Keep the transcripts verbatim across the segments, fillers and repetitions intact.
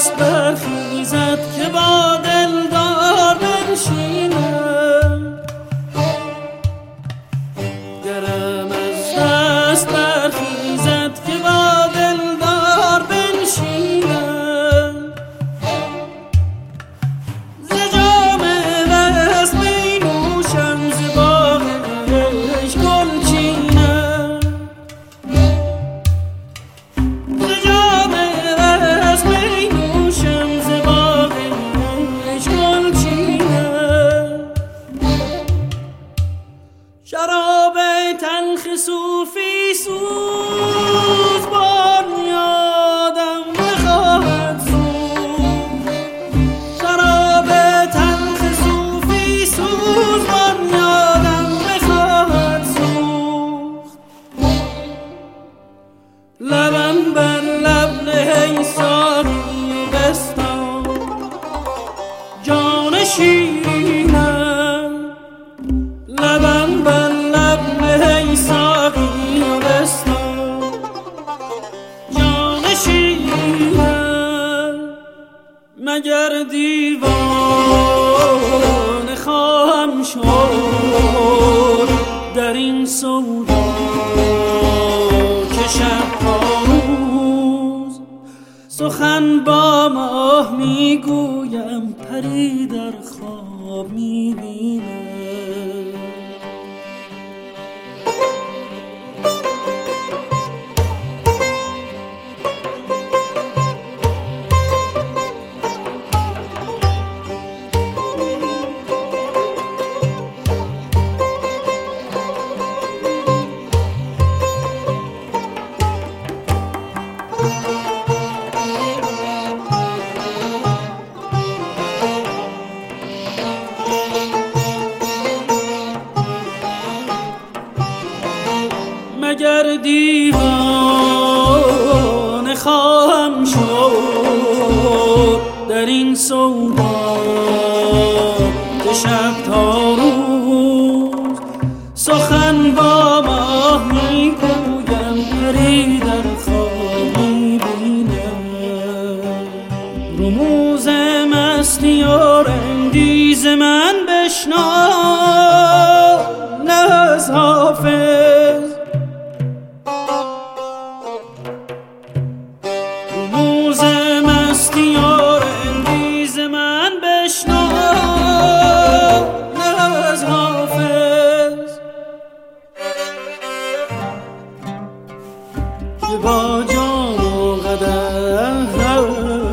دست برخیزد که با دلدار بنشینم، گرم از دست برخیزد که با دلدار بنشینم، ز جام وصل می نوشم، ز باغش گل چینم، ز جام وصل می نوشم، ز باغش گل چینم. شراب تلخ صوفی سوز بنیادم بخواهد سوخت، شراب تلخ صوفی سوز بنیادم بخواهد سوخت، لبم بر لب نه ای ساقی بستان، جان شیرینم، لبم بر لب نه ای ساقی بستان، جان شیرینم. مگر دیوانه خواهم شد در این سودا که شب تا روز سخن با ماه میگویم، پری در خواب میبینم. مگر دیوانه خواهم شد در این سودا که شب تا روز سخن با ماه میگویم، پری در خواب میبینم. رموز مستی و رندیز من بشنو نه از حافظ، رموز مستی و رندیز من بشنو نه از حافظ، که با جام و قدح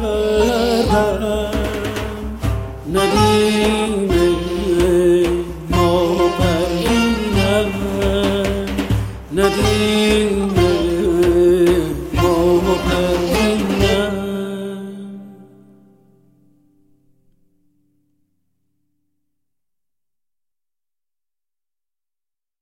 ندیم ما پرینم، ندیم